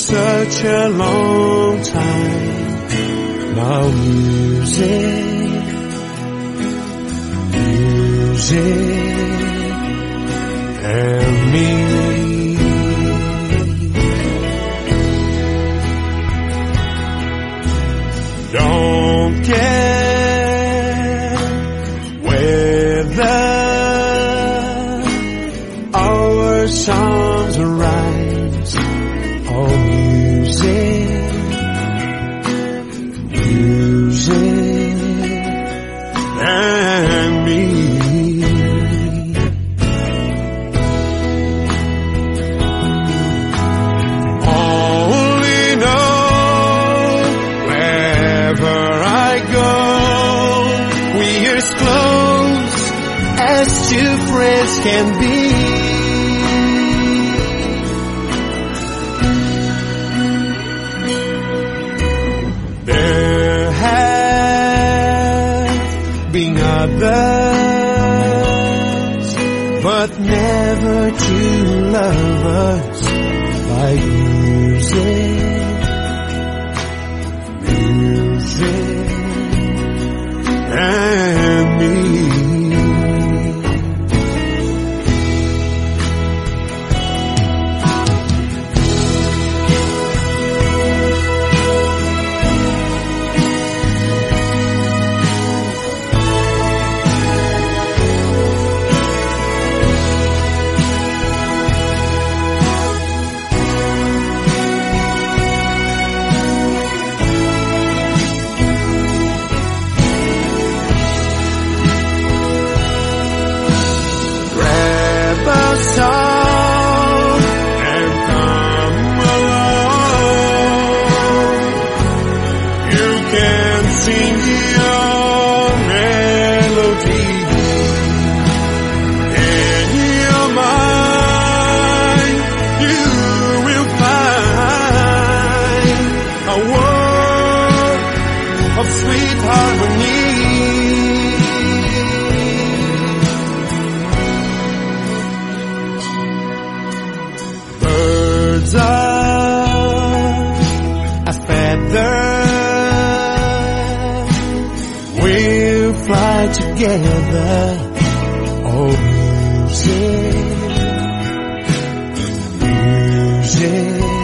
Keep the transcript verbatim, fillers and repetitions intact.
such a long time. Now music, music, and me. Don't care whether our songs arise. Oh, music, music, and me. Only know wherever I go, we're as close as two friends can be. There have been others, but never two lovers like music, music, and me. Song and come along. You can sing your melody in your mind. You will find a world of sweet harmony. Birds of a feather will fly together. Oh, music, music.